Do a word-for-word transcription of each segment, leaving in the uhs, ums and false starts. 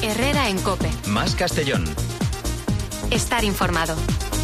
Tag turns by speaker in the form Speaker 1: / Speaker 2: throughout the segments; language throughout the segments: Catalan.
Speaker 1: Herrera en COPE.
Speaker 2: Más Castellón.
Speaker 1: Estar informado.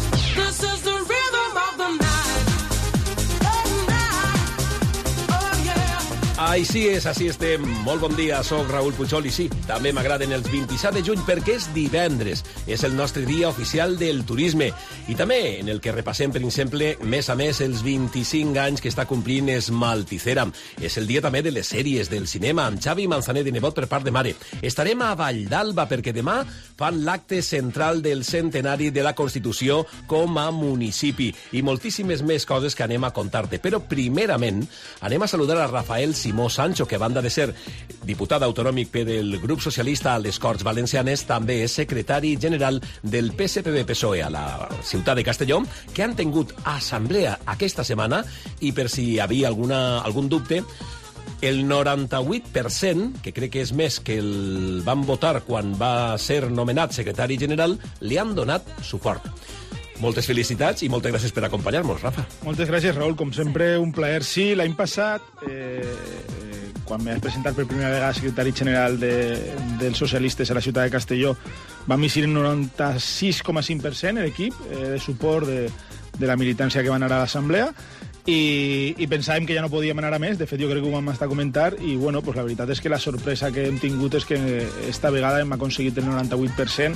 Speaker 3: Així és, així estem. Molt bon dia, soc Raül Pujol i sí, també m'agraden els vint-i-set de juny perquè és divendres. És el nostre dia oficial del turisme i també en el que repassem, per exemple, més a més els vint-i-cinc anys que està complint Esmalticera. És el dia també de les sèries del cinema amb Xavi Manzanet de nebot per part de mare. Estarem a Valldalba perquè demà fan l'acte central del centenari de la Constitució com a municipi i moltíssimes més coses que anem a contar-te. Però primerament anem a saludar a Rafael Simó Sancho, que a banda de ser diputat autonòmic per el grup socialista a les Corts Valencianes, també és secretari general del P S P B P S O E a la ciutat de Castelló, que han tingut assemblea aquesta setmana i per si hi havia alguna, algun dubte, el noranta-vuit per cent, que crec que és més que el van votar quan va ser nomenat secretari general, li han donat suport. Moltes felicitats i moltes gràcies per acompanyar-nos, Rafa.
Speaker 4: Moltes gràcies, Raül. Com sempre, un plaer. Sí, l'any passat, eh, eh, quan m'he presentat per primera vegada secretari general de, dels socialistes a la ciutat de Castelló, vam eixir un noranta-sis coma cinc per cent l'equip eh, de suport de, de la militància que va anar a l'assemblea i, i pensàvem que ja no podíem anar a més. De fet, jo crec que ho vam estar a comentar i, bueno, pues la veritat és que la sorpresa que hem tingut és que esta vegada hem aconseguit el noranta-vuit per cent.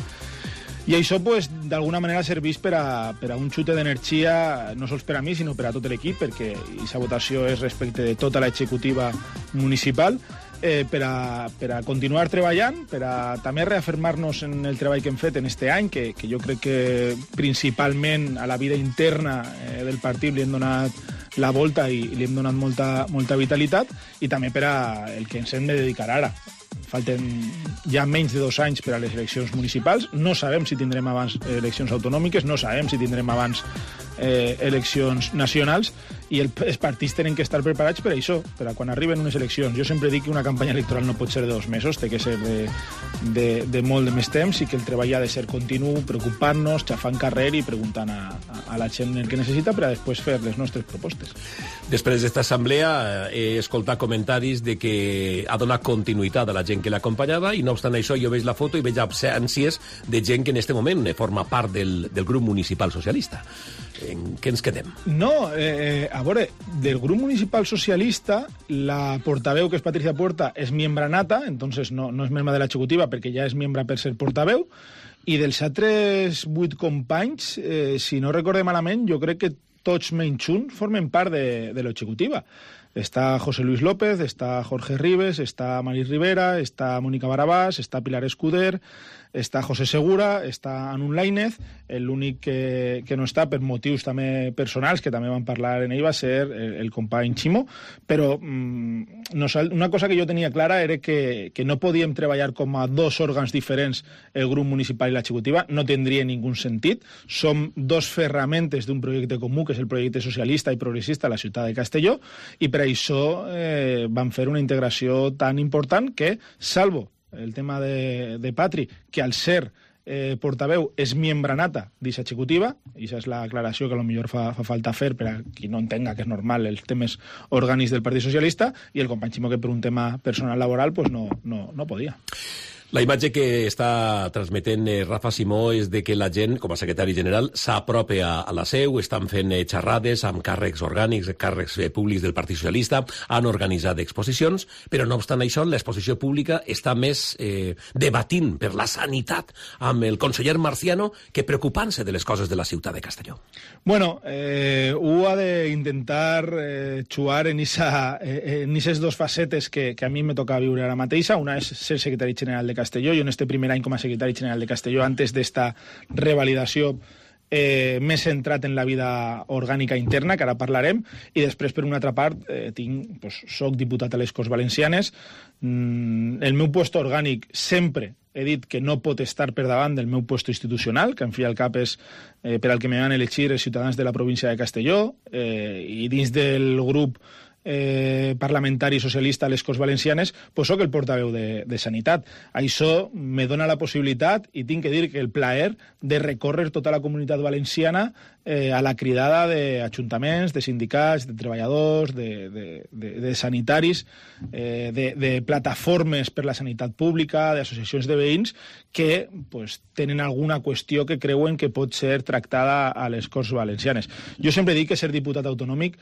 Speaker 4: I això, pues, d'alguna manera, serveix per a, per a un xute d'energia, no sols per a mi, sinó per a tot l'equip, perquè aquesta votació és respecte de tota l'executiva municipal, eh, per, a, per a continuar treballant, per a també reafirmar-nos en el treball que hem fet en este any, que, que jo crec que principalment a la vida interna eh, del partit li hem donat la volta i, i li hem donat molta, molta vitalitat, i també per a el que ens hem de dedicar ara. Falten ja menys de dos anys per a les eleccions municipals. No sabem si tindrem abans eleccions autonòmiques, no sabem si tindrem abans eh, eleccions nacionals, i el, els partits tenen que estar preparats per a això, per a quan arriben unes eleccions. Jo sempre dic que una campanya electoral no pot ser de dos mesos, té que ser de, de, de molt de més temps, i que el treball ha de ser continu, preocupant-nos, xafant carrer i preguntant a, a, a la gent el que necessita per a després fer les nostres propostes.
Speaker 3: Després d'esta assemblea he escoltat comentaris de que ha donat continuïtat a la gent que l'acompanyava i no obstant això jo veig la foto i veig absències de gent que en este moment forma part del, del grup municipal socialista. En què ens quedem?
Speaker 4: No, eh, a veure, del grup municipal socialista la portaveu, que és Patricia Puerta, és membre nata, entonces no, no és membre de l'executiva perquè ja és membre per ser portaveu, i dels altres vuit companys, eh, si no recorde malament, jo crec que tots menys un formen part de, de l'executiva. Està José Luis López, està Jorge Ribes, està Maris Rivera, està Mónica Barabás, està Pilar Escuder, està José Segura, està Anun Lainez. L'únic que, que no està per motius també personals, que també van parlar en ell, va ser el, el company Ximo, però mm, no, una cosa que jo tenia clara era que, que no podíem treballar com a dos òrgans diferents, el grup municipal i l'executiva, no tindria ningú sentit. Som dos ferramentes d'un projecte comú, que és el projecte socialista i progressista a la ciutat de Castelló, i per això eh, van fer una integració tan important que, salvo el tema de, de Patri, que al ser eh, portaveu és membre nata d'aquesta executiva, i aquesta és l'aclaració que potser fa, fa falta fer per a qui no entenga que és normal els temes orgànics del Partit Socialista, i el company Ximo, que per un tema personal laboral pues no, no, no podia.
Speaker 3: La imatge que està transmetent eh, Rafa Simó és de que la gent, com a secretari general, s'apropa a, a la seu, estan fent eh, xerrades amb càrrecs orgànics, càrrecs eh, públics del Partit Socialista, han organitzat exposicions, però no obstant això, l'exposició pública està més eh, debatint per la sanitat amb el conseller Marciano que preocupant-se de les coses de la ciutat de Castelló.
Speaker 4: Bueno, eh, ho ha d'intentar eh, xuar en aquestes eh, dos facetes que, que a mi me toca viure ara mateixa. Una és ser secretari general de Castelló. Jo en este primer any com a secretari general de Castelló, antes d'esta revalidació, eh, m'he centrat en la vida orgànica interna, que ara parlarem, i després, per una altra part, eh, tinc, pues, soc diputat a les Corts Valencianes. Mm, el meu puesto orgànic sempre he dit que no pot estar per davant del meu puesto institucional, que en fi al cap és eh, per al que me van elegir els ciutadans de la província de Castelló, eh, i dins del grup eh, parlamentari socialista a les Corts Valencianes, pues soc el portaveu de, de Sanitat. Això me dona la possibilitat, i tinc que dir que el plaer, de recórrer tota la comunitat valenciana eh, a la cridada d'ajuntaments, de sindicats, de treballadors, de, de, de, de sanitaris, eh, de, de plataformes per la sanitat pública, d'associacions de veïns, que pues, tenen alguna qüestió que creuen que pot ser tractada a les Corts Valencianes. Jo sempre dic que ser diputat autonòmic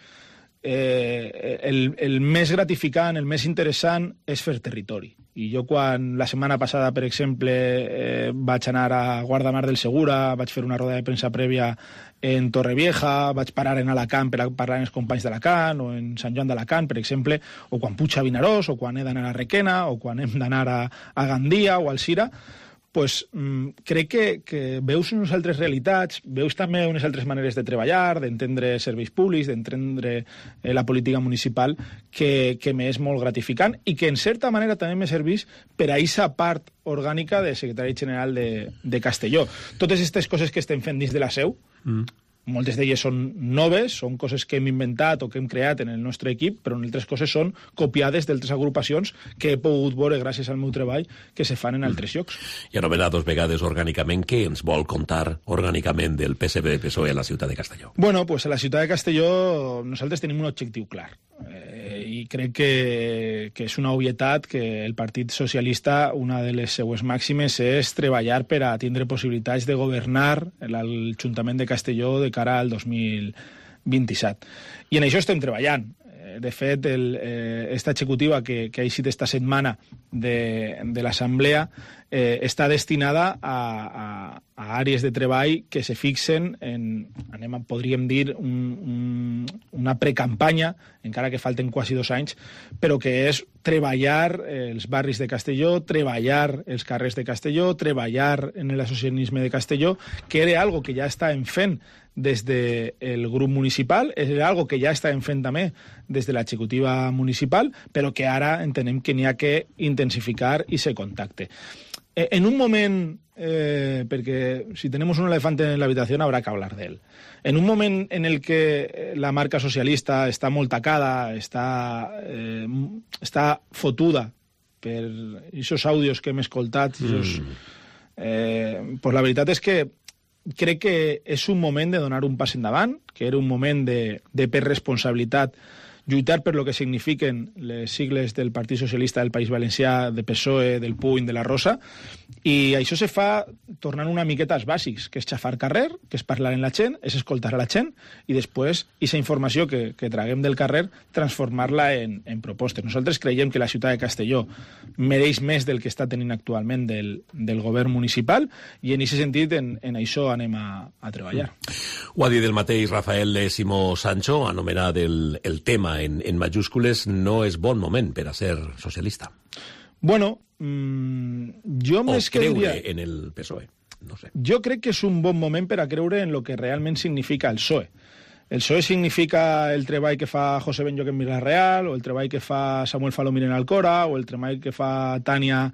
Speaker 4: Eh, el, el més gratificant, el més interessant és fer territori. I jo quan la setmana passada, per exemple, eh, vaig anar a Guardamar del Segura, vaig fer una roda de premsa prèvia en Torrevieja, vaig parar en Alacant per a parlar amb els companys d'Alacant, o en Sant Joan d'Alacant, per exemple, o quan puig a Vinaròs, o quan he d'anar a Requena, o quan hem d'anar a, a Gandia o a Alzira, pues, mm, crec que, que veus unes altres realitats, veus també unes altres maneres de treballar, d'entendre serveis públics, d'entendre eh, la política municipal, que, que m'és molt gratificant i que, en certa manera, també me serveix per a aquesta part orgànica de secretari general de, de Castelló. Totes aquestes coses que estem fent dins de la seu, mm. moltes d'elles són noves, són coses que hem inventat o que hem creat en el nostre equip, però altres coses són copiades d'altres agrupacions que he pogut veure, gràcies al meu treball, que se fan en altres llocs.
Speaker 3: I anomenar dos vegades orgànicament, què ens vol contar orgànicament del P S B-P S O E a la ciutat de Castelló?
Speaker 4: Bueno, pues a la ciutat de Castelló nosaltres tenim un objectiu clar. Eh, I crec que, que és una obvietat que el Partit Socialista, una de les seues màximes, és treballar per a tindre possibilitats de governar l'Ajuntament de Castelló de cara al dos mil vint-i-set. I en això estem treballant. De fet, el, eh, esta executiva que, que ha eixit esta setmana de, de l'Assemblea eh, està destinada a, a, a àrees de treball que se fixen en, anem a, podríem dir, un, un, una precampanya, encara que falten quasi dos anys, però que és treballar els barris de Castelló, treballar els carrers de Castelló, treballar en l'associacionisme de Castelló, que era algo que ja estàvem fent des del grup municipal, és algo que ja estàvem fent també des de l'executiva municipal, però que ara entenem que n'hi ha que intensificar i se contacte. En un moment, eh, perquè si tenemos un elefante en la habitación habrá que hablar de él, en un moment en el que la marca socialista està molt tacada, està, eh, està fotuda per aquests àudios que hem escoltat, esos, eh, pues la veritat és que crec que és un moment de donar un pas endavant, que era un moment de, de per responsabilitat lluitar per lo que signifiquen les sigles del Partit Socialista del País Valencià, de P S O E, del Puny, de la Rosa, i això se fa tornant una miqueta als bàsics, que és xafar carrer, que és parlar amb la gent, és escoltar a la gent, i després, aquesta informació que, que traguem del carrer, transformar-la en, en propostes. Nosaltres creiem que la ciutat de Castelló mereix més del que està tenint actualment del, del govern municipal, i en aquest sentit, en, en això anem a, a treballar.
Speaker 3: Ho ha dit el mateix Rafael Simó Sancho, anomenat el, el tema en, en majúscules, no és bon moment per a ser socialista.
Speaker 4: Bueno, mmm, jo
Speaker 3: o
Speaker 4: més que
Speaker 3: creure
Speaker 4: diria,
Speaker 3: en el P S O E, no sé.
Speaker 4: Jo crec que és un bon moment per a creure en el que realment significa el P S O E. El P S O E significa el treball que fa José Benlloc en Vila-real, o el treball que fa Samuel Falomir en Alcora, o el treball que fa Tània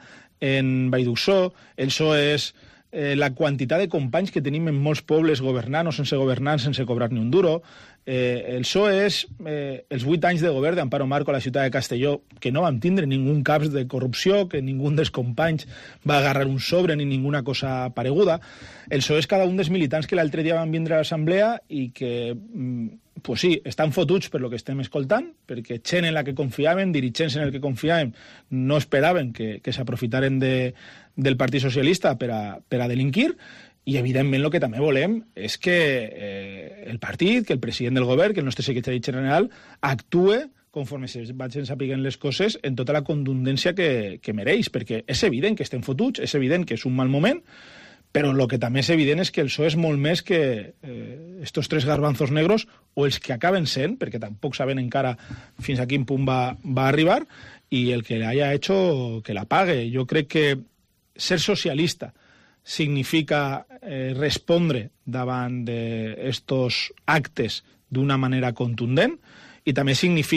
Speaker 4: en Vallduxó. El P S O E és eh, la quantitat de companys que tenim en molts pobles governant o sense governar, sense cobrar ni un duro. Eh, el P S O E és eh, els vuit anys de govern d'Amparo Marco a la ciutat de Castelló, que no vam tindre ningú cap de corrupció, que ningú dels companys va agarrar un sobre ni ninguna cosa pareguda. El P S O E és cada un dels militants que l'altre dia van vindre a l'assemblea i que, mm, pues sí, estan fotuts per lo que estem escoltant, perquè gent en la que confiaven, dirigents en el que confiaven, no esperaven que, que s'aprofitaren de, del Partit Socialista per a, per a delinquir. I, evidentment, el que també volem és que eh, el partit, que el president del govern, que el nostre secretari general, actue conforme se vagin sapiguen les coses en tota la contundència que, que mereix, perquè és evident que estem fotuts, és evident que és un mal moment, però el que també és evident és que el P S O E és molt més que eh, estos tres garbanzos negros, o els que acaben sent, perquè tampoc saben encara fins a quin punt va, va arribar, i el que haya hecho que la pague. Jo crec que ser socialista significa eh, respondre davant d'estos actes d'una manera contundent, i també significa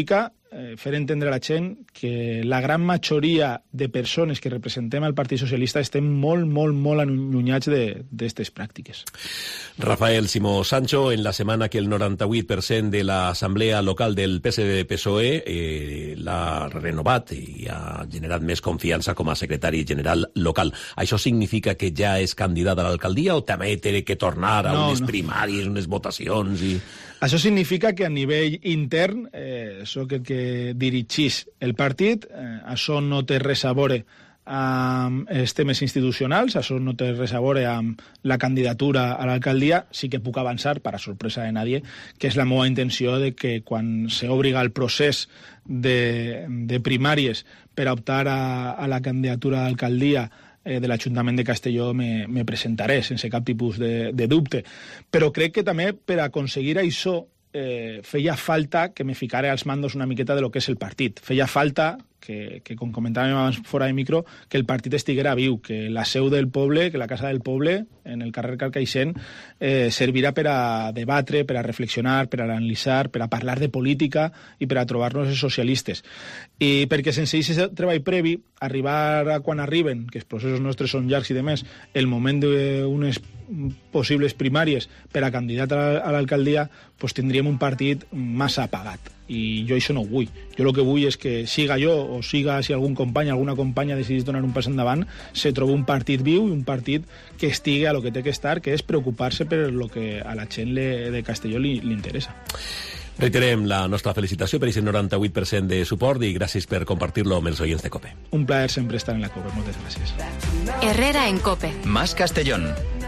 Speaker 4: eh, fer entendre a la gent que la gran majoria de persones que representem al Partit Socialista estem molt, molt, molt allunyats d'aquestes pràctiques.
Speaker 3: Rafael Simó Sancho, en la setmana que el noranta-vuit per cent de l'assemblea local del P S D P S O E eh, l'ha renovat i ha generat més confiança com a secretari general local. Això significa que ja és candidat a l'alcaldia o també té que tornar a no, unes no. primàries, unes votacions i...
Speaker 4: Això significa que a nivell intern eh, soc el que dirigís el partit, eh, això no té res a veure amb els temes institucionals, això no té res a veure amb la candidatura a l'alcaldia. Sí que puc avançar, per a sorpresa de nadie, que és la meva intenció de que quan s'obriga el procés de, de primàries per a optar a, a la candidatura a l'alcaldia eh, de l'Ajuntament de Castelló me, me presentaré sense cap tipus de, de dubte. Però crec que també per aconseguir això eh, feia falta que me ficara als mandos una miqueta de lo que és el partit. Feia falta que, que com comentàvem abans fora de micro, que el partit estiguera viu, que la seu del poble, que la casa del poble, en el carrer Carcaixent, eh, servirà per a debatre, per a reflexionar, per a analitzar, per a parlar de política i per a trobar-nos els socialistes. I perquè sense aquest treball previ, arribar a quan arriben, que els processos nostres són llargs i de més, el moment d'unes possibles primàries per a candidat a l'alcaldia, pues tindríem un partit massa apagat. I jo això no ho vull. Jo el que vull és que siga jo o siga si algun company, alguna companya decidís donar un pas endavant, se trobi un partit viu i un partit que estigui a lo que té que estar, que és preocupar-se per lo que a la gent de Castelló li, li interessa.
Speaker 3: Reiterem la nostra felicitació per aquest noranta-vuit per cent de suport i gràcies per compartir-lo amb els oients de COPE.
Speaker 4: Un plaer sempre estar en la COPE. Moltes gràcies.
Speaker 1: Herrera en COPE.
Speaker 2: Más Castellón.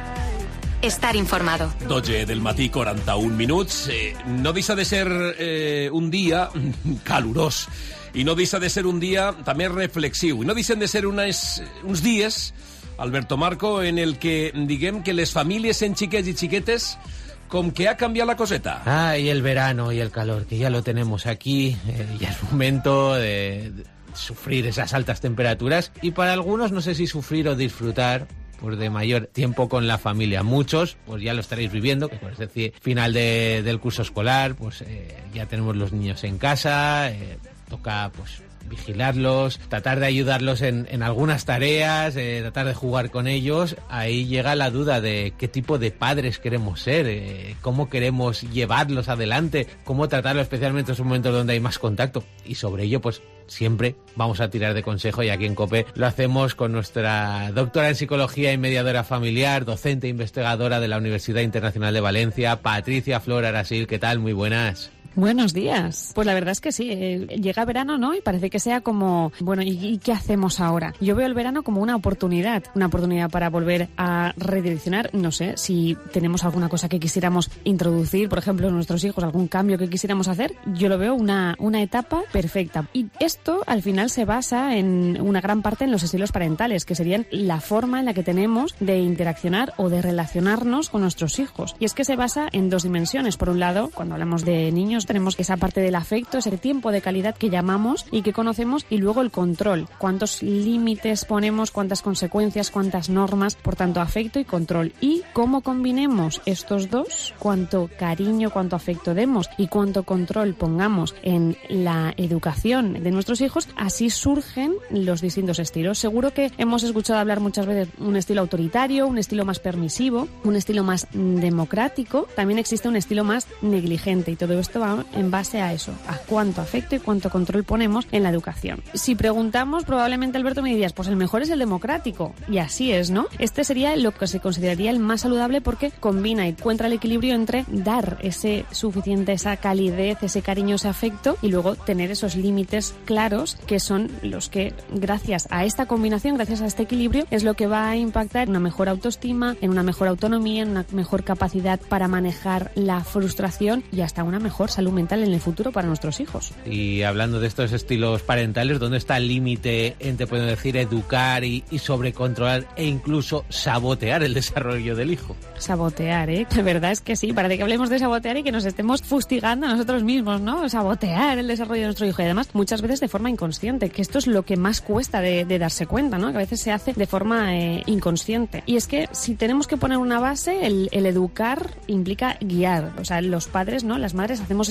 Speaker 1: Estar informado.
Speaker 3: dotze del matí, quaranta-un minuts. Eh, no deixa de ser eh, un dia calorós i no deixa de ser un dia també reflexiu i no deixen de ser unes, uns dies, Alberto Marco, en el que diguem que les famílies en xiquets i xiquetes com que ha cambiado la coseta.
Speaker 5: Ah, y el verano y el calor, que ya lo tenemos aquí, eh, ya es momento de, de sufrir esas altas temperaturas y para algunos no sé si sufrir o disfrutar pues de mayor tiempo con la familia. Muchos, pues ya lo estaréis viviendo, que es decir, final de, del curso escolar, pues eh, ya tenemos los niños en casa, eh, toca pues vigilarlos, tratar de ayudarlos en, en algunas tareas, eh, tratar de jugar con ellos. Ahí llega la duda de qué tipo de padres queremos ser, eh, cómo queremos llevarlos adelante, cómo tratarlos especialmente en esos momentos donde hay más contacto. Y sobre ello, pues siempre vamos a tirar de consejo y aquí en COPE lo hacemos con nuestra doctora en Psicología y mediadora familiar, docente e investigadora de la Universidad Internacional de Valencia, Patricia Flor Arasil. ¿Qué tal? Muy buenas.
Speaker 6: Buenos días. Pues la verdad es que sí, eh, llega verano, ¿no? Y parece que sea como, bueno, ¿y, ¿y qué hacemos ahora? Yo veo el verano como una oportunidad, una oportunidad para volver a redireccionar, no sé, si tenemos alguna cosa que quisiéramos introducir, por ejemplo, en nuestros hijos, algún cambio que quisiéramos hacer, yo lo veo una, una etapa perfecta. Y esto, al final, se basa en una gran parte en los estilos parentales, que serían la forma en la que tenemos de interaccionar o de relacionarnos con nuestros hijos. Y es que se basa en dos dimensiones. Por un lado, cuando hablamos de niños, tenemos esa parte del afecto, ese tiempo de calidad que llamamos y que conocemos, y luego el control. Cuántos límites ponemos, cuántas consecuencias, cuántas normas, por tanto afecto y control. Y cómo combinemos estos dos, cuánto cariño, cuánto afecto demos y cuánto control pongamos en la educación de nuestros hijos, así surgen los distintos estilos. Seguro que hemos escuchado hablar muchas veces un estilo autoritario, un estilo más permisivo, un estilo más democrático. También existe un estilo más negligente y todo esto va en base a eso, a cuánto afecto y cuánto control ponemos en la educación. Si preguntamos, probablemente, Alberto, me dirías, pues el mejor es el democrático. Y así es, ¿no? Este sería lo que se consideraría el más saludable porque combina y encuentra el equilibrio entre dar ese suficiente, esa calidez, ese cariño, ese afecto y luego tener esos límites claros que son los que, gracias a esta combinación, gracias a este equilibrio, es lo que va a impactar en una mejor autoestima, en una mejor autonomía, en una mejor capacidad para manejar la frustración y hasta una mejor salud mental en el futuro para nuestros hijos.
Speaker 5: Y hablando de estos estilos parentales, ¿dónde está el límite entre, podemos decir, educar y, y sobrecontrolar e incluso sabotear el desarrollo del hijo?
Speaker 6: Sabotear, ¿eh? La verdad es que sí, parece que hablemos de sabotear y que nos estemos fustigando a nosotros mismos, ¿no? Sabotear el desarrollo de nuestro hijo y además muchas veces de forma inconsciente, que esto es lo que más cuesta de, de darse cuenta, ¿no? Que a veces se hace de forma eh, inconsciente. Y es que si tenemos que poner una base, el, el educar implica guiar. O sea, los padres, ¿no? Las madres hacemos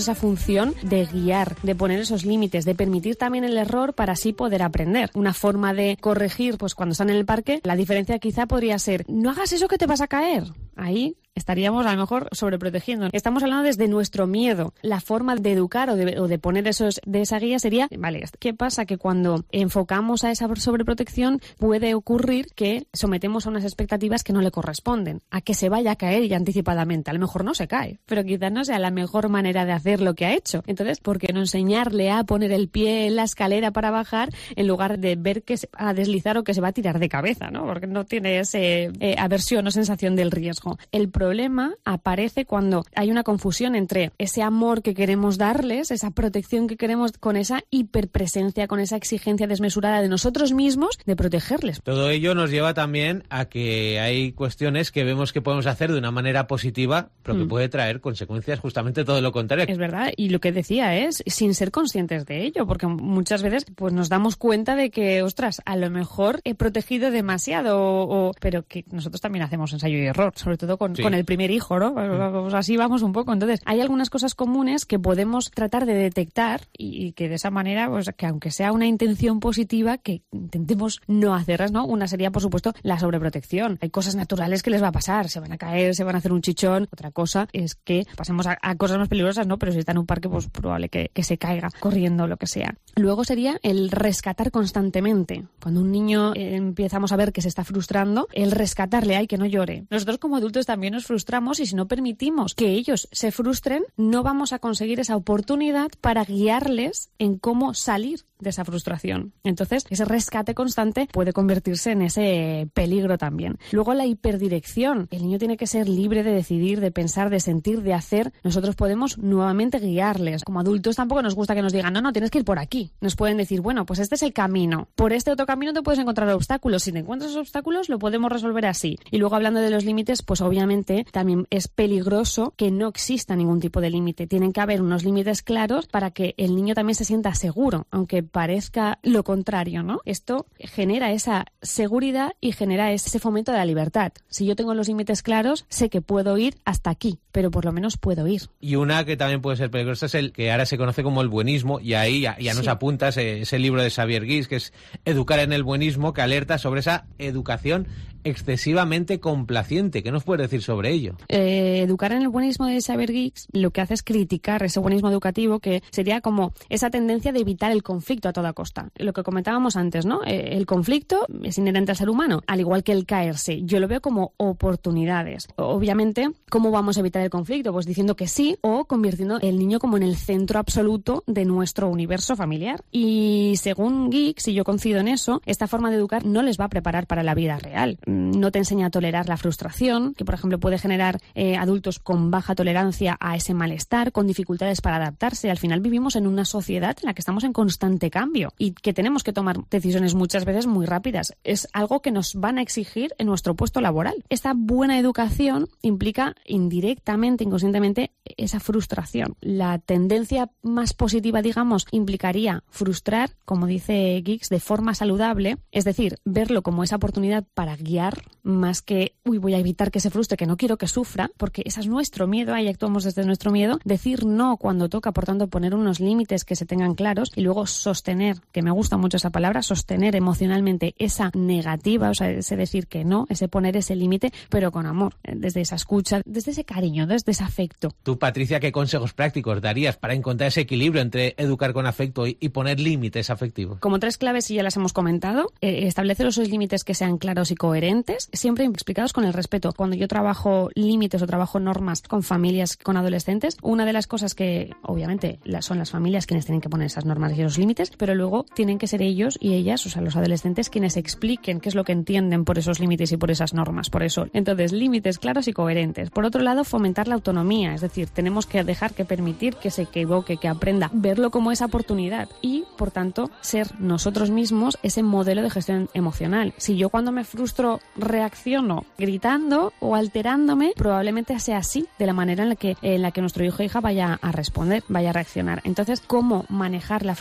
Speaker 6: esa función de guiar, de poner esos límites, de permitir también el error para así poder aprender. Una forma de corregir, pues cuando están en el parque, la diferencia quizá podría ser, no hagas eso que te vas a caer. Ahí estaríamos a lo mejor sobreprotegiendo. Estamos hablando desde nuestro miedo. La forma de educar o de, o de poner esos de esa guía sería, vale, ¿qué pasa? Que cuando enfocamos a esa sobreprotección puede ocurrir que sometemos a unas expectativas que no le corresponden, a que se vaya a caer ya anticipadamente. A lo mejor no se cae, pero quizás no sea la mejor manera de hacer lo que ha hecho. Entonces, ¿por qué no enseñarle a poner el pie en la escalera para bajar en lugar de ver que se va a deslizar o que se va a tirar de cabeza, ¿no? Porque no tiene ese eh, aversión o sensación del riesgo. El problema aparece cuando hay una confusión entre ese amor que queremos darles, esa protección que queremos, con esa hiperpresencia, con esa exigencia desmesurada de nosotros mismos de protegerles.
Speaker 5: Todo ello nos lleva también a que hay cuestiones que vemos que podemos hacer de una manera positiva, pero que mm. puede traer consecuencias justamente todo lo contrario.
Speaker 6: Es verdad, y lo que decía es sin ser conscientes de ello, porque muchas veces pues nos damos cuenta de que, ostras, a lo mejor he protegido demasiado, o, o, pero que nosotros también hacemos ensayo y error, sobre todo con, sí. con el primer hijo, ¿no? Pues así vamos un poco. Entonces, hay algunas cosas comunes que podemos tratar de detectar y, y que de esa manera, pues que aunque sea una intención positiva, que intentemos no hacerlas, ¿no? Una sería, por supuesto, la sobreprotección. Hay cosas naturales que les va a pasar, se van a caer, se van a hacer un chichón. Otra cosa es que pasemos a, a cosas más peligrosas, ¿no? Pero si está en un parque, pues probable que, que se caiga corriendo, lo que sea. Luego sería el rescatar constantemente. Cuando un niño eh, empezamos a ver que se está frustrando, el rescatarle, ay, que no llore. Nosotros como adultos también nos frustramos y si no permitimos que ellos se frustren, no vamos a conseguir esa oportunidad para guiarles en cómo salir de esa frustración. Entonces, ese rescate constante puede convertirse en ese peligro también. Luego, la hiperdirección. El niño tiene que ser libre de decidir, de pensar, de sentir, de hacer. Nosotros podemos nuevamente guiarles. Como adultos tampoco nos gusta que nos digan, no, no, tienes que ir por aquí. Nos pueden decir, bueno, pues este es el camino. Por este otro camino te puedes encontrar obstáculos. Si te encuentras obstáculos, lo podemos resolver así. Y luego, hablando de los límites, pues obviamente también es peligroso que no exista ningún tipo de límite. Tienen que haber unos límites claros para que el niño también se sienta seguro, aunque parezca lo contrario, ¿no? Esto genera esa seguridad y genera ese fomento de la libertad. Si yo tengo los límites claros, sé que puedo ir hasta aquí, pero por lo menos puedo ir.
Speaker 5: Y una que también puede ser peligrosa es el que ahora se conoce como el buenismo, y ahí ya, ya nos sí. apunta ese, ese libro de Xavier Guix, que es Educar en el buenismo, que alerta sobre esa educación excesivamente complaciente. ¿Qué nos puedes decir sobre ello?
Speaker 6: Eh, educar en el buenismo de Xavier Guix lo que hace es criticar ese buenismo educativo, que sería como esa tendencia de evitar el conflicto a toda costa. Lo que comentábamos antes, ¿no? Eh, el conflicto es inherente al ser humano, al igual que el caerse. Yo lo veo como oportunidades. Obviamente, ¿cómo vamos a evitar el conflicto? Pues diciendo que sí, o convirtiendo el niño como en el centro absoluto de nuestro universo familiar. Y según Guix, y yo coincido en eso, esta forma de educar no les va a preparar para la vida real. No te enseña a tolerar la frustración, que por ejemplo puede generar eh, adultos con baja tolerancia a ese malestar, con dificultades para adaptarse. Al final vivimos en una sociedad en la que estamos en constante cambio y que tenemos que tomar decisiones muchas veces muy rápidas. Es algo que nos van a exigir en nuestro puesto laboral. Esta buena educación implica indirectamente, inconscientemente, esa frustración. La tendencia más positiva, digamos, implicaría frustrar, como dice Guix, de forma saludable, es decir, verlo como esa oportunidad para guiar, más que, uy, voy a evitar que se frustre, que no quiero que sufra, porque ese es nuestro miedo, ahí actuamos desde nuestro miedo. Decir no cuando toca, por tanto, poner unos límites que se tengan claros y luego sostener, que me gusta mucho esa palabra, sostener emocionalmente esa negativa, o sea, ese decir que no, ese poner ese límite, pero con amor, desde esa escucha, desde ese cariño, desde ese afecto.
Speaker 5: Tú, Patricia, ¿qué consejos prácticos darías para encontrar ese equilibrio entre educar con afecto y, y poner límites afectivos?
Speaker 6: Como tres claves, y ya las hemos comentado, eh, establece los límites que sean claros y coherentes, siempre explicados con el respeto. Cuando yo trabajo límites o trabajo normas con familias, con adolescentes, una de las cosas que, obviamente, son las familias quienes tienen que poner esas normas y esos límites, pero luego tienen que ser ellos y ellas, o sea, los adolescentes, quienes expliquen qué es lo que entienden por esos límites y por esas normas, por eso. Entonces, límites claros y coherentes. Por otro lado, fomentar la autonomía, es decir, tenemos que dejar que permitir que se equivoque, que aprenda, verlo como esa oportunidad y, por tanto, ser nosotros mismos ese modelo de gestión emocional. Si yo cuando me frustro reacciono gritando o alterándome, probablemente sea así, de la manera en la que, en la que nuestro hijo o hija vaya a responder, vaya a reaccionar. Entonces, ¿cómo manejar la frustración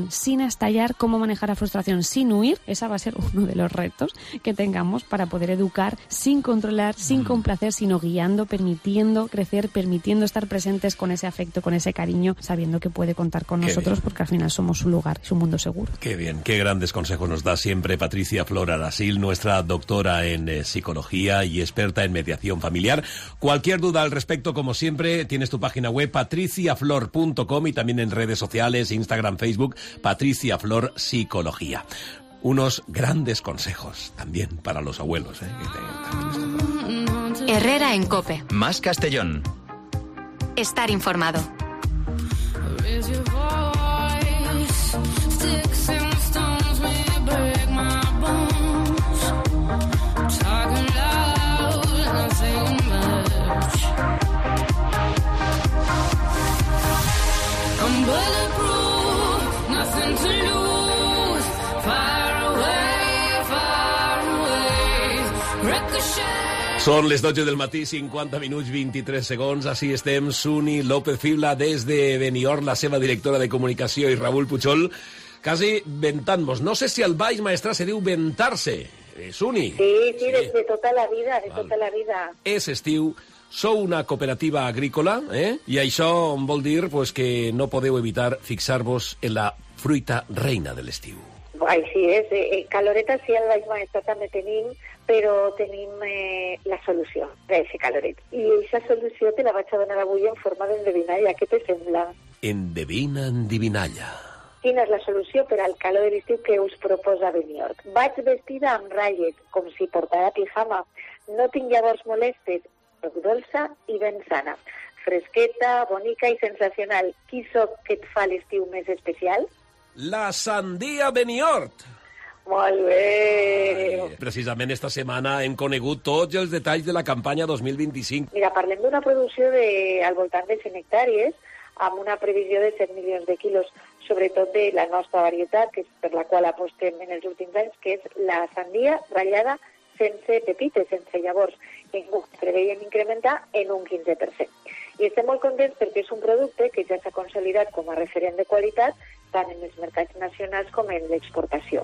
Speaker 6: frustración sin estallar, cómo manejar la frustración sin huir. Esa va a ser uno de los retos que tengamos para poder educar sin controlar, sin complacer, sino guiando, permitiendo crecer, permitiendo estar presentes con ese afecto, con ese cariño, sabiendo que puede contar con
Speaker 3: Qué
Speaker 6: nosotros
Speaker 3: bien.
Speaker 6: porque al final somos su lugar, es un mundo seguro.
Speaker 3: Qué bien, qué grandes consejos nos da siempre Patricia Flor Arasil, nuestra doctora en eh, psicología y experta en mediación familiar. Cualquier duda al respecto, como siempre, tienes tu página web patricia flor punto com y también en redes sociales, Instagram, Facebook, Patricia Flor Psicología. Unos grandes consejos también para los abuelos, ¿eh?
Speaker 1: Herrera en COPE.
Speaker 2: Más Castellón.
Speaker 1: Estar informado.
Speaker 3: Són les dotze del matí, cinquanta minuts, vint-i-tres segons. Així estem, Suni López Fibla, des de Benidorm, la seva directora de comunicació, i Raúl Puchol, quasi ventant-nos. No sé si al Baix Maestrat se diu ventar-se. Eh, Suni?
Speaker 7: Sí, sí, de, de tota la vida, de
Speaker 3: Val.
Speaker 7: tota la vida.
Speaker 3: És estiu, sou una cooperativa agrícola, eh? I això vol dir pues, que no podeu evitar fixar-vos en la fruita reina de l'estiu.
Speaker 7: Així és, eh, caloreta sí al Baix Maestrat també tenim, però tenim eh, la solució d'aquest caloret. I aquesta solució te la vaig a donar avui en forma d'endevinalla. Què te sembla?
Speaker 3: Endevina, endivinalla.
Speaker 7: Quina és la solució per al calor de l'estiu que us proposa Benidorm? Vaig vestida amb ratlles, com si portara pijama. No tinc llavors molestes, soc dolça i ben sana. Fresqueta, bonica i sensacional. Qui soc que et fa l'estiu més especial?
Speaker 3: La sandia Benidorm.
Speaker 7: Molt bé!
Speaker 3: Precisament esta setmana hem conegut tots els detalls de la campanya dos mil vint-i-cinc.
Speaker 7: Mira, parlem d'una producció de, al voltant de cent hectàrees, amb una previsió de set milions de quilos, sobretot de la nostra varietat, que és per la qual apostem en els últims anys, que és la sandia ratllada sense pepites, sense llavors. En preveiem incrementar en un quinze per cent. I estem molt contents perquè és un producte que ja s'ha consolidat com a referent de qualitat tant en els mercats nacionals com en l'exportació.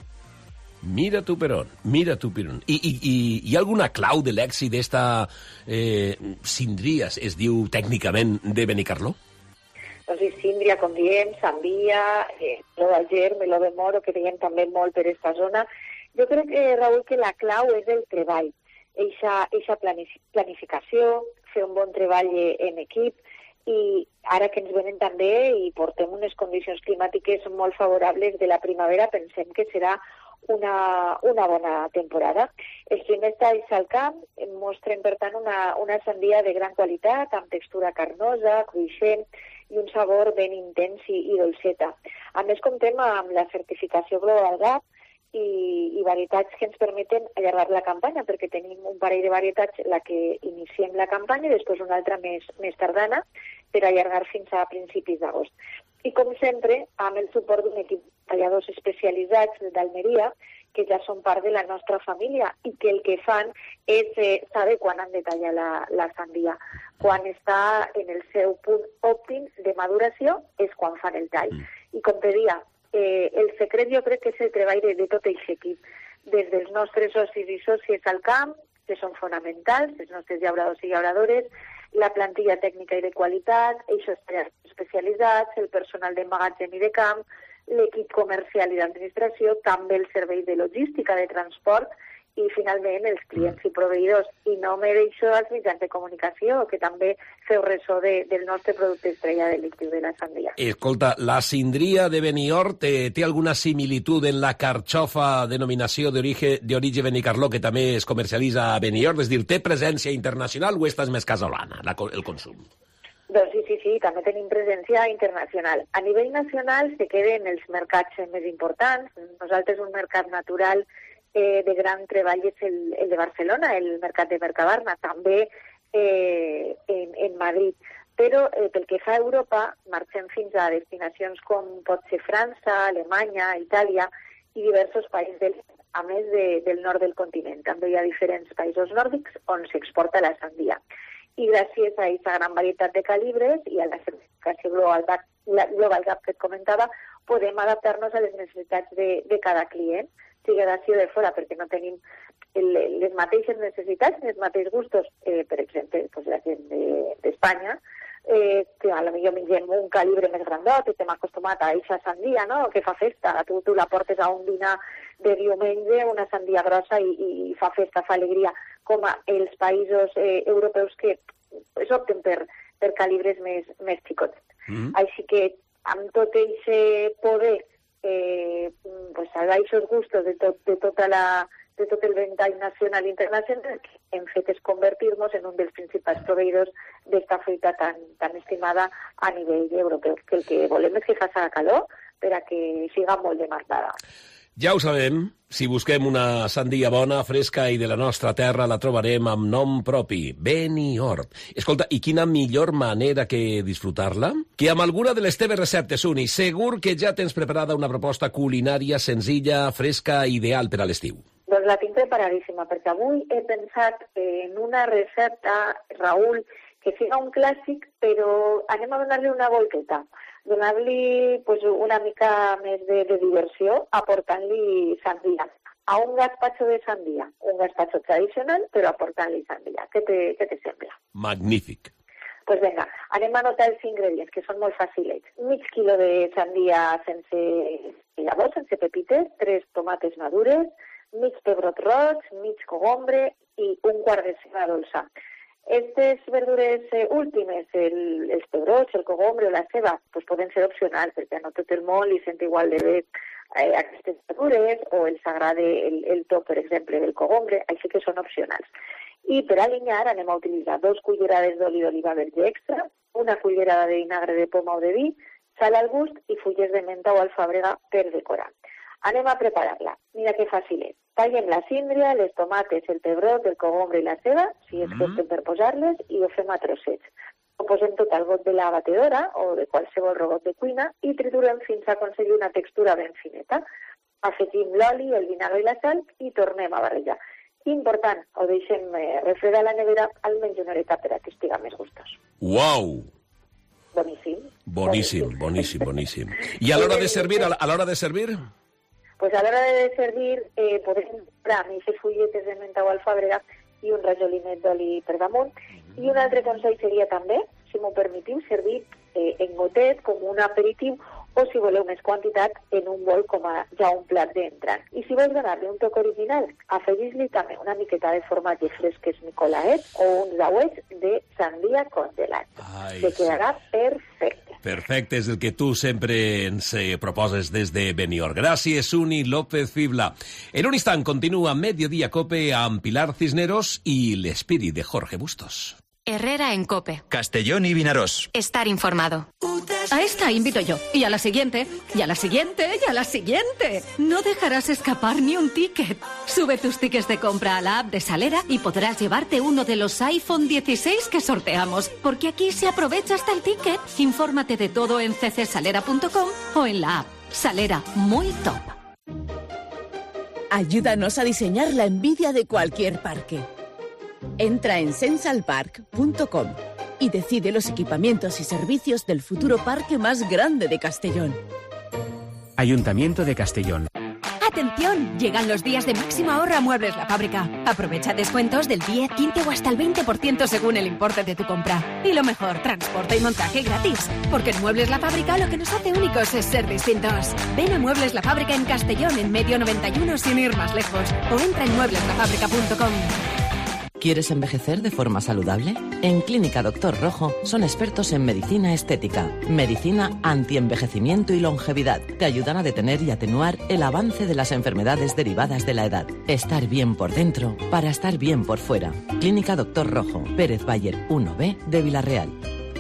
Speaker 3: Mira tu per on, mira tu per on. I, i, i hi ha alguna clau de l'èxit d'esta eh, síndria, es diu tècnicament, de Benicarló?
Speaker 7: Doncs sí, síndria, com diem, sandvia, eh, lo d'Alger, meló de moro, que veiem també molt per aquesta zona. Jo crec, que, Raül, que la clau és el treball, eixa, eixa planificació, fer un bon treball en equip, i ara que ens venen també i portem unes condicions climàtiques molt favorables de la primavera, pensem que serà una, una bona temporada. Els primers talls al camp mostren, per tant, una, una sandia de gran qualitat, amb textura carnosa, cruixent i un sabor ben intens i, i dolceta. A més, comptem amb la certificació Global Gap i, i varietats que ens permeten allargar la campanya, perquè tenim un parell de varietats la que iniciem la campanya i després una altra més, més tardana per allargar fins a principis d'agost. I com sempre, amb el suport d'un equip de talladors especialitzats d'Almeria, que ja són part de la nostra família i que el que fan és eh, saber quan han de tallar la, la sandia. Quan està en el seu punt òptim de maduració és quan fan el tall. I com te dia, eh, el secret jo crec que és el treball de, de tot aquest equip, des dels nostres socis i sòcies al camp, que són fonamentals, els nostres llauradors i llauradores, la plantilla tècnica i de qualitat, eixos especialitzats, el personal de magatzem i de camp, l'equip comercial i d'administració, també el servei de logística, de transport, i finalment els clients i proveïdors. I no me deixo als mitjans de comunicació, que també feu ressò de, del nostre producte estrella de l'estiu de la sandia.
Speaker 3: Escolta, la síndria de Benidorm té, té alguna similitud en la carxofa, denominació d'origen Benicarló, que també es comercialitza a Benidorm? És dir, té presència internacional o esta és més casolana, la, el consum?
Speaker 7: Doncs sí, sí, sí, també tenim presència internacional. A nivell nacional se queden els mercats més importants. Nosaltres un mercat natural eh, de gran treball és el, el de Barcelona, el mercat de Mercabarna, també eh, en, en Madrid. Però eh, pel que fa a Europa, marxem fins a destinacions com pot ser França, Alemanya, Itàlia i diversos països del, a més de, del nord del continent. També hi ha diferents països nòrdics on s'exporta la sandia. i gràcies a aquesta gran varietat de calibres i a la certificació Global Gap, Global Gap que et comentava, podem adaptar-nos a les necessitats de, de cada client, sigui d'ací o de fora, perquè no tenim el, les mateixes necessitats, els mateixos gustos. Eh, per exemple, pues, la gent d'Espanya, de, eh, que a lo millor mengem un calibre més grandot, estem acostumat a eixa sandia, no?, que fa festa. Tu, tu la portes a un dinar de diumenge, una sandia grossa, i, i fa festa, fa alegria, com a els països eh, europeus que pues, opten per, per calibres més, més xicots. Mm. Així que amb tot aquest poder, eh, pues, a aquests gustos de, tot, de tota la... de tot el ventall nacional i internacional, que hem fet és convertir-nos en un dels principals proveïdors d'esta fruita tan, tan estimada a nivell europeu. Que el que volem és que faci calor per a que siga molt demandada.
Speaker 3: Ja ho sabem, si busquem una sandia bona, fresca i de la nostra terra, la trobarem amb nom propi, Benihorb. Escolta, i quina millor manera que disfrutar-la? Que amb alguna de les teves receptes, Uni, segur que ja tens preparada una proposta culinària senzilla, fresca i ideal per a l'estiu.
Speaker 7: Doncs la tinc preparadíssima, perquè avui he pensat en una recepta, Raül, que siga un clàssic, però anem a donar-li una volteta, donar-li pues, una mica més de, de diversió, aportant-li sandia. A un gazpacho de sandia, un gazpacho tradicional, però aportant-li sandia. Què te, què te sembla?
Speaker 3: Magnífic.
Speaker 7: Pues vinga, anem a anotar els ingredients, que són molt fàcils. Mig quilo de sandia sense llavors, sense pepites, tres tomates madures, mig pebrot roig, mig cogombre i un quart de ceba dolça. Aquestes verdures eh, últimes, el, els pebrots, el cogombre o la ceba, pues poden ser opcionals, perquè no tot el món li sent igual de bé eh, aquestes verdures, o els agrada el, el to, per exemple, del cogombre, així que són opcionals. I per alinear anem a utilitzar dos cullerades d'oli d'oliva verge extra, una cullerada de vinagre de poma o de vi, sal al gust i fulles de menta o alfàbrega per decorar. Anem a preparar-la. Mira que fàcil és. Tallem la síndria, les tomates, el pebrot, el cogombre i la ceba, si és que opten per posar-les, i ho fem a trossets. Ho posem tot al got de la batedora o de qualsevol robot de cuina i triturem fins a aconseguir una textura ben fineta. Afegim l'oli, el vinagre i la sal i tornem a barrejar. Important, ho deixem refredar a la nevera almenys una horeta per a que estiga més gustós.
Speaker 3: Uau!
Speaker 7: Boníssim.
Speaker 3: Boníssim, boníssim, boníssim. I a l'hora de servir, a l'hora de servir?
Speaker 7: Pues a l'hora de servir eh, podem comprar aquestes fulletes de menta o alfàbrega i un rajolinet d'oli per damunt. I un altre consell seria també, si m'ho permetiu, servir eh, en gotet com un aperitiu o, si voleu més quantitat, en un bol com a ja un plat d'entrant. I si vols donar-li un toc original, afegis-li també una miqueta de formatge fresc, que és Nicolaet, o uns dauets de sandia congelat. Ai, que quedarà perfecte.
Speaker 3: Perfecte, és el que tu sempre ens eh, proposes des de Benihorb. Gràcies, Uni López Fibla. En un instant continua Mediodía Cope amb Pilar Cisneros i l'Espírit de Jorge Bustos.
Speaker 1: Herrera en Cope.
Speaker 2: Castellón y Vinarós.
Speaker 1: Estar informado.
Speaker 8: A esta invito yo. Y a la siguiente, y a la siguiente, y a la siguiente. No dejarás escapar ni un ticket. Sube tus tickets de compra a la app de Salera y podrás llevarte uno de los iPhone dieciséis que sorteamos. Porque aquí se aprovecha hasta el ticket. Infórmate de todo en c c salera punto com o en la app. Salera, muy top.
Speaker 9: Ayúdanos a diseñar la envidia de cualquier parque. Entra en sensalpark punto com y decide los equipamientos y servicios del futuro parque más grande de Castellón.
Speaker 10: Ayuntamiento de Castellón.
Speaker 11: ¡Atención! Llegan los días de máximo ahorro a Muebles La Fábrica. Aprovecha descuentos del diez, quince o hasta el veinte por ciento según el importe de tu compra. Y lo mejor, transporte y montaje gratis. Porque en Muebles La Fábrica lo que nos hace únicos es ser distintos. Ven a Muebles La Fábrica en Castellón, en Medio noventa y uno, sin ir más lejos. O entra en muebles la fábrica punto com.
Speaker 12: ¿Quieres envejecer de forma saludable? En Clínica Doctor Rojo son expertos en medicina estética, medicina antienvejecimiento y longevidad. Te ayudan a detener y atenuar el avance de las enfermedades derivadas de la edad. Estar bien por dentro para estar bien por fuera. Clínica Doctor Rojo, Pérez Bayer uno B de Villarreal.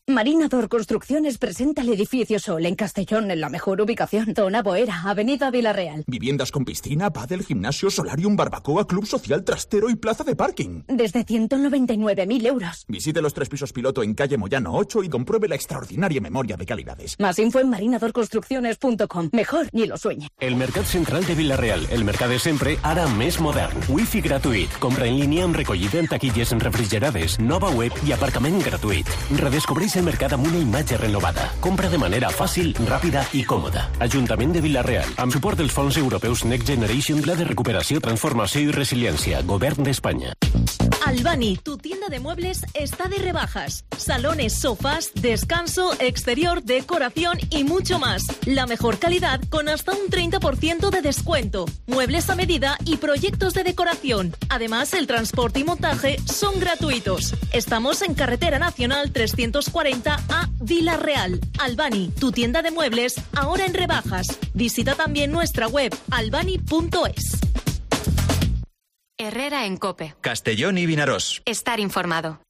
Speaker 2: Marinador Construcciones presenta el edificio Sol en Castellón, en la mejor ubicación. Zona Boera, Avenida Villarreal.
Speaker 13: Viviendas con piscina, pádel, gimnasio, solarium, barbacoa, club social, trastero y plaza de parking.
Speaker 2: Desde ciento noventa y nueve mil euros.
Speaker 13: Visite los tres pisos piloto en calle Moyano ocho y compruebe la extraordinaria memoria de calidades.
Speaker 2: Más info en marinador construcciones punto com. Mejor ni lo sueñe.
Speaker 14: El Mercat Central de Villarreal, el mercat de sempre, ara més modern. Wifi gratuït, compra en línia amb recollida en taquilles refrigerades, nova web i aparcament gratuït. Redescobreix el mercat amb una imatge renovada. Compra de manera fàcil, ràpida i còmoda. Ajuntament de Villarreal, amb suport dels fons europeus Next Generation, Pla de Recuperació, Transformació i Resiliència, Govern d'Espanya.
Speaker 15: Albani, tu tienda de muebles está de rebajas. Salones, sofás, descanso, exterior, decoración y mucho más. La mejor calidad con hasta un treinta por ciento de descuento. Muebles a medida y proyectos de decoración. Además, el transporte y montaje son gratuitos. Estamos en Carretera Nacional trescientos cuarenta a Villarreal. Albani, tu tienda de muebles, ahora en rebajas. Visita también nuestra web albani punto es.
Speaker 1: Herrera en COPE.
Speaker 16: Castellón y Vinaròs.
Speaker 1: Estar informado.